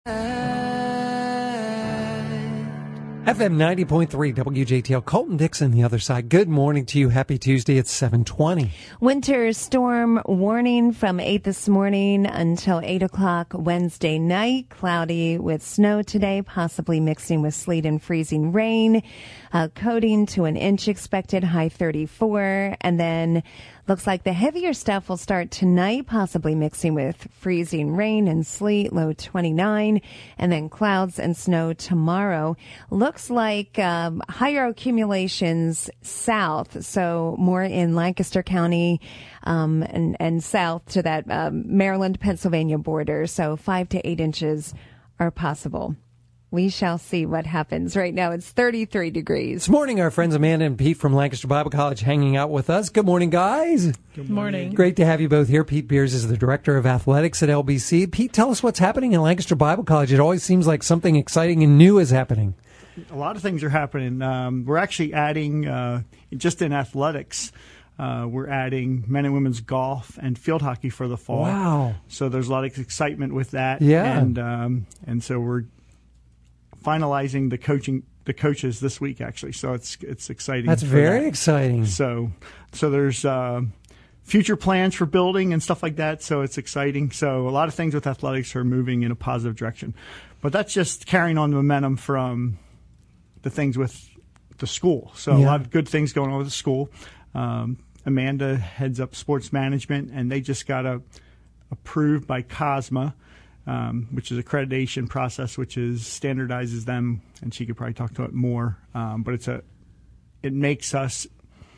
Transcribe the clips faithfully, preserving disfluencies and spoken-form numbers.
F M ninety point three W J T L, Colton Dixon, the other side. Good morning to you. Happy Tuesday. It's seven twenty. Winter storm warning from eight this morning until eight o'clock Wednesday night. Cloudy with snow today, possibly mixing with sleet and freezing rain. Uh, coating to an inch expected, high thirty-four. And then looks like the heavier stuff will start tonight, possibly mixing with freezing rain and sleet, low twenty-nine. And then clouds and snow tomorrow. Looks like um, higher accumulations south, so more in Lancaster County um, and, and south to that um, Maryland-Pennsylvania border. So five to eight inches are possible. We shall see what happens. Right now, it's thirty-three degrees. This morning, our friends Amanda and Pete from Lancaster Bible College hanging out with us. Good morning, guys. Good morning. Great to have you both here. Pete Beers is the Director of Athletics at L B C. Pete, tell us what's happening in Lancaster Bible College. It always seems like something exciting and new is happening. A lot of things are happening. Um, we're actually adding, uh, just in athletics, uh, we're adding men and women's golf and field hockey for the fall. Wow. So there's a lot of excitement with that. Yeah. And, um, and so we're finalizing the coaching, the coaches this week, actually. So it's it's exciting. That's very that. exciting. So, so there's uh, future plans for building and stuff like that. So it's exciting. So a lot of things with athletics are moving in a positive direction. But that's just carrying on the momentum from the things with the school. So Yeah. a lot of good things going on with the school. Um, Amanda heads up sports management, and they just got a, approved by COSMA, um, which is accreditation process, which is standardizes them. And she could probably talk to it more. Um, but it's a it makes us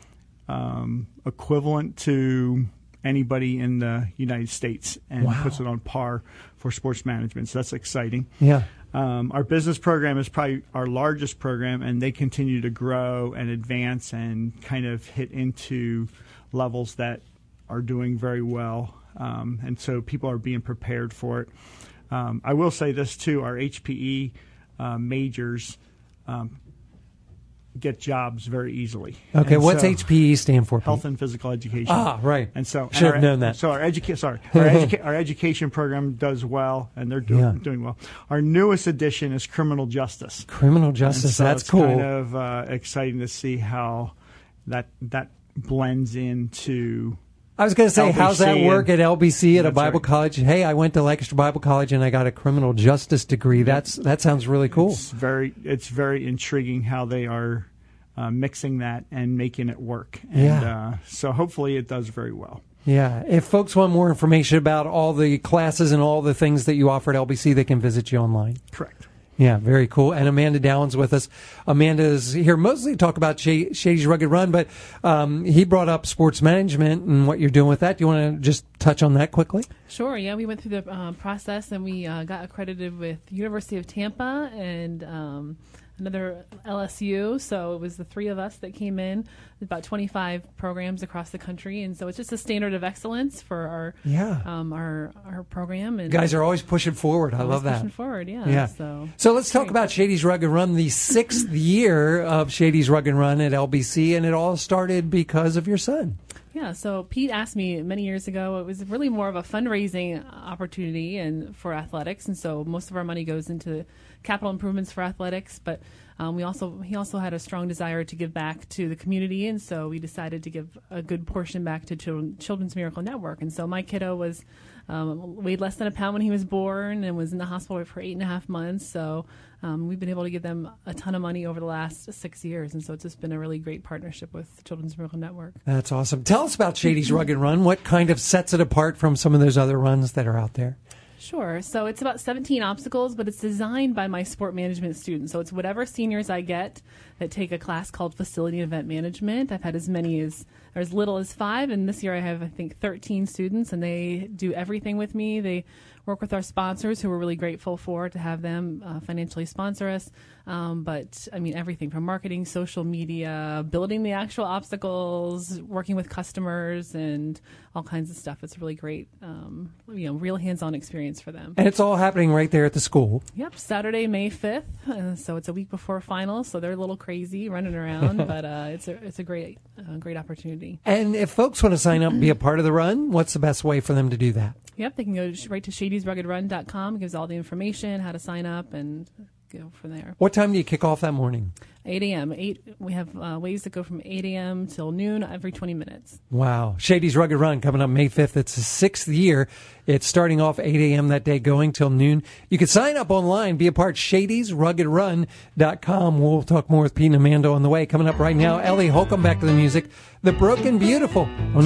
um, equivalent to anybody in the United States and Wow. puts it on par for sports management. So that's exciting. Yeah. Um, our business program is probably our largest program, and they continue to grow and advance and kind of hit into levels that are doing very well. Um, and so people are being prepared for it. Um, I will say this, too. Our H P E uh, majors um, get jobs very easily. Okay, And what's so H P E stand for? Pete? Health and Physical Education. Ah, right. And so Should have and our- known that. So our educa- sorry, our, educa- our education program does well, and they're doing Yeah. doing well. Our newest addition is criminal justice. Criminal And justice. so That's it's cool. Kind of uh, exciting to see how that that blends into. I was going to say, L B C how's that work and- at L B C at a That's Bible right. college? Hey, I went to Lancaster Bible College and I got a criminal justice degree. That's that sounds really cool. It's very it's very intriguing how they are uh, mixing that and making it work. And, Yeah. Uh, so hopefully it does very well. Yeah. If folks want more information about all the classes and all the things that you offer at L B C, they can visit you online. Correct. Yeah, very cool. And Amanda Downs with us. Amanda's here mostly to talk about Sh- Shady's Rugged Run, but um, he brought up sports management and what you're doing with that. Do you want to just touch on that quickly? Sure, yeah. We went through the um, process and we uh, got accredited with University of Tampa and um, another L S U. So it was the three of us that came in, about twenty-five programs across the country. And so it's just a standard of excellence for our Yeah. um, our our program. And You guys are always pushing forward. I always love that. pushing forward, yeah. Yeah. So, So let's talk great. about Shady's Rugged Run, the sixth year of Shady's Rugged Run at L B C, and it all started because of your son. Yeah, so Pete asked me many years ago. It was really more of a fundraising opportunity and for athletics, and so most of our money goes into capital improvements for athletics. But um, we also he also had a strong desire to give back to the community, and so we decided to give a good portion back to Children, Children's Miracle Network. And so my kiddo was um, weighed less than a pound when he was born and was in the hospital for eight and a half months. So um, we've been able to give them a ton of money over the last six years, and so it's just been a really great partnership with Children's Miracle Network. That's awesome. Tell us about Shady's Rugged Run. What kind of sets it apart from some of those other runs that are out there? Sure. So it's about seventeen obstacles, but it's designed by my sport management students. So it's whatever seniors I get that take a class called Facility and Event Management. I've had as many as, or as little as five, and this year I have, I think, thirteen students, and they do everything with me. They work with our sponsors, who we're really grateful for to have them uh, financially sponsor us. Um, but, I mean, everything from marketing, social media, building the actual obstacles, working with customers, and all kinds of stuff. It's a really great, um, you know, real hands-on experience for them. And it's all happening right there at the school. Yep, Saturday, May fifth. Uh, so it's a week before finals, so they're a little crazy running around, but uh, it's a it's a great uh, great opportunity. And if folks want to sign up and be a part of the run, what's the best way for them to do that? Yep, they can go sh- right to shady shadys rugged run dot com gives all the information, how to sign up, and go from there. What time do you kick off that morning? eight a.m. Eight. We have uh, ways that go from eight a.m. till noon every twenty minutes. Wow. Shady's Rugged Run coming up May fifth. It's the sixth year. It's starting off eight a.m. that day, going till noon. You can sign up online, be a part, shadys rugged run dot com. We'll talk more with Pete and Amanda on the way. Coming up right now, Ellie Holcomb, back to the music. The Broken Beautiful on